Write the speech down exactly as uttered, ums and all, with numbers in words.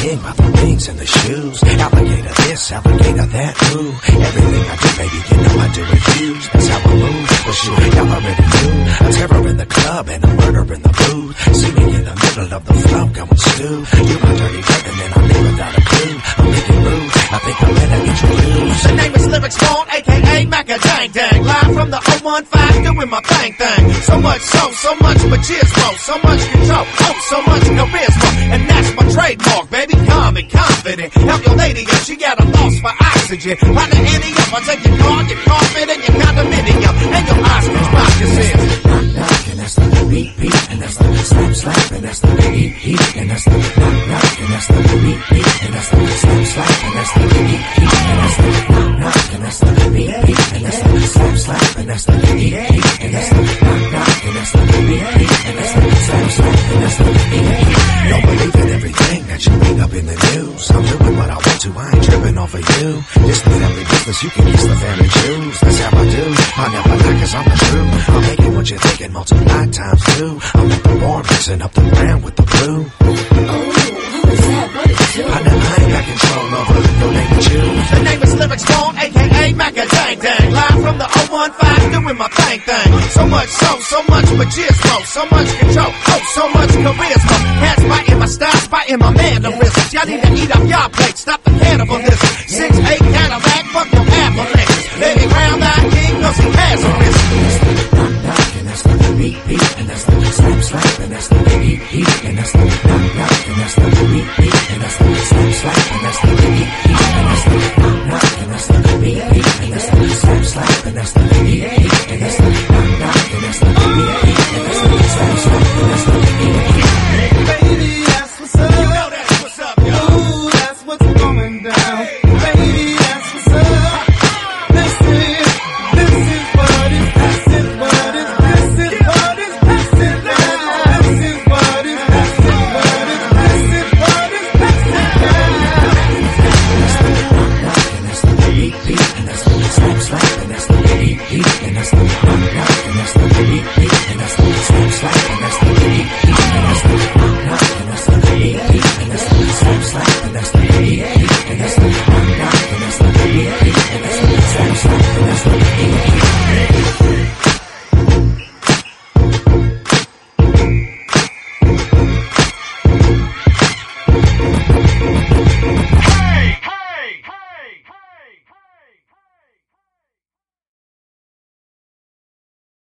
king by the rings and the shoes. Alligator this, alligator that, ooh. Everything I do, baby, you know I do it huge. That's how I move, for sure, y'all already knew. A terror in the club and a murder in the booth. See me in the middle of the flow going stew. You my dirty dirt and then I leave without a clue. I'm making rude, I think I better introduce. The name is Lyrics Vaughn, aka Macca Dang Dang. Live from the oh one five, doing my bang thing. So much so, so much machismo, so much control, oh, so much charisma. And that's my trademark, baby, calm and confident. Help your lady if she got a loss for oxygen. Find the any up, I take your car, your carpet, and your condominium, and your Oscars, moccasins. Knock, knock, and that's the beat, beat, and that's the slap, slap, and that's the heat, heat, and that's the knock, knock, and that's the beat, beat, and that's the slap, slap, and that's the heat, heat, and that's the knock, knock, and that's the beat, beat, and that's the slap, slap, and that's the heat, heat, and that's the knock, knock, and that's the beat, beat, and that's the slap, slap, and that's the heat, heat. Don't believe in everything that you read up in the news. I'm doing what I want to, I ain't tripping off of you. This the family business, you can kiss the family Jews. That's how I do, I never lie cause I'm the truth. I'm making what you're thinking, multiply times two. I'm at the bar, mixing up the brown with the blue. Oh, who is that? What is it? I never ain't got control over your name and choose. The name is Lyrics Vaughn, aka Macca Dang Dang. Live from the oh one five, doing my thing thing. So much so, so much machismo, so much control, oh, so much charisma. Cats biting my style, biting my mannerisms. Y'all need to eat up y'all plate, stop the cannibalism.